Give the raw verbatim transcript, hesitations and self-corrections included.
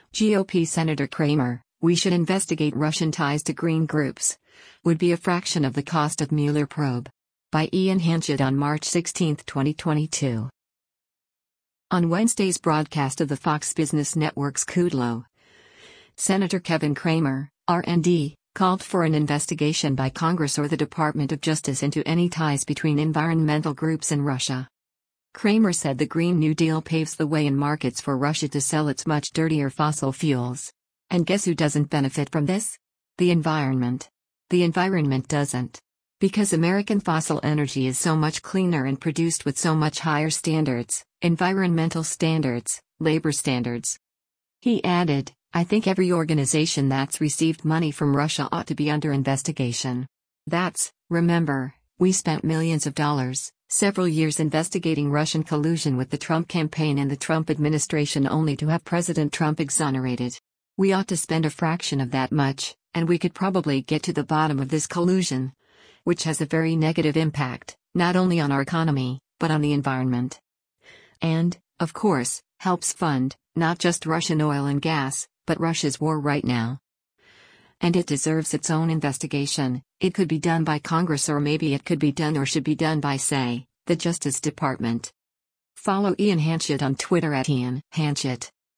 G O P Senator Cramer, "We should investigate Russian ties to green groups. Would be a fraction of the cost of Mueller probe." By Ian Hanchett on March sixteenth, twenty twenty-two. On Wednesday's broadcast of the Fox Business Network's Kudlow, Senator Kevin Cramer, R and D, called for an investigation by Congress or the Department of Justice into any ties between environmental groups and Russia. Cramer said the Green New Deal paves the way in markets for Russia to sell its much dirtier fossil fuels. And guess who doesn't benefit from this? The environment. The environment doesn't. Because American fossil energy is so much cleaner and produced with so much higher standards, environmental standards, labor standards. He added, "I think every organization that's received money from Russia ought to be under investigation. That's, remember, we spent millions of dollars, several years investigating Russian collusion with the Trump campaign and the Trump administration only to have President Trump exonerated. We ought to spend a fraction of that much, and we could probably get to the bottom of this collusion, which has a very negative impact, not only on our economy, but on the environment. And, of course, helps fund, not just Russian oil and gas, but Russia's war right now. And it deserves its own investigation. It could be done by Congress, or maybe it could be done or should be done by, say, the Justice Department." Follow Ian Hanchett on Twitter at Ian Hanchett.